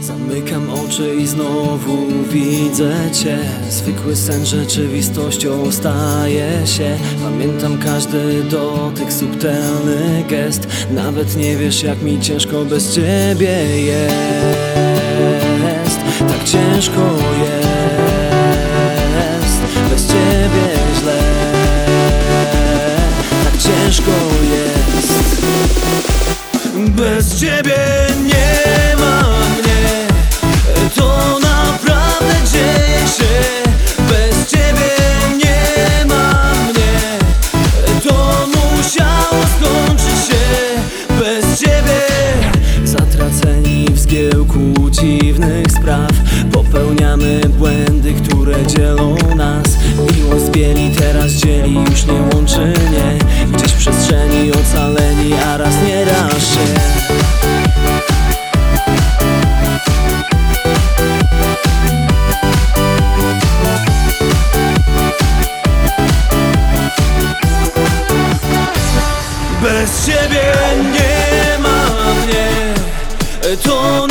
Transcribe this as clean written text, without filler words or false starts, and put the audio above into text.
Zamykam oczy i znowu widzę Cię. Zwykły sen rzeczywistością staje się. Pamiętam każdy dotyk, subtelny gest. Nawet nie wiesz, jak mi ciężko bez Ciebie jest. Tak ciężko jest, bez Ciebie źle. Tak ciężko jest. Bez Ciebie nie ma mnie. To naprawdę dzieje się. Bez Ciebie nie ma mnie. To musiało skończyć się. Bez Ciebie zatraceni w zgiełku dziwnych spraw. Popełniamy błędy, które dzielą nas. Miłość z bieli teraz dzieli, już nie łączy, nie. Gdzieś w przestrzeni ocaleni, a raz nie raz się. Bez Ciebie nie ma mnie. To